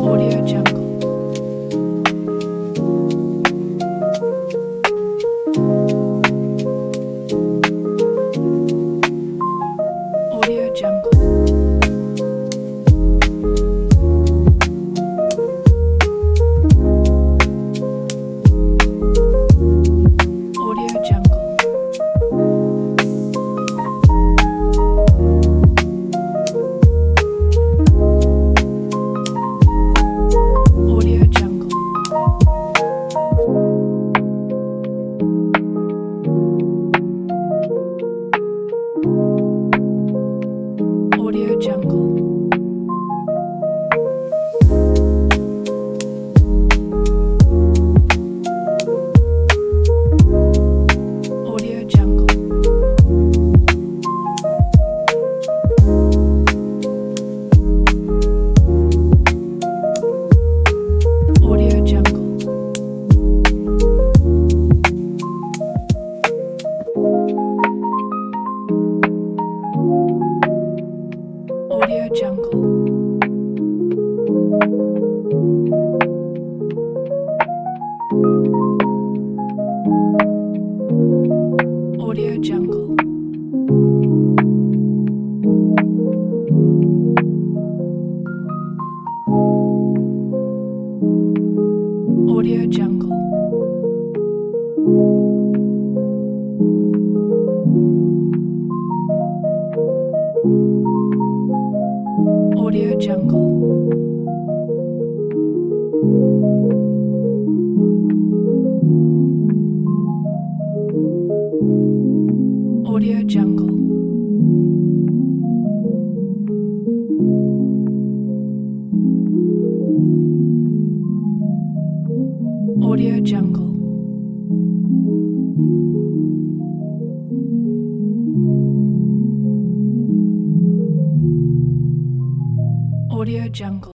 Audio Jungle. Audio Jungle. Audio Jungle. Audio Jungle. Audio Jungle. Audio Jungle. Audio Jungle. Audio Jungle. Audio Jungle. Audio Jungle. Audio Jungle. Audio Jungle. Audio Jungle. Audio Jungle.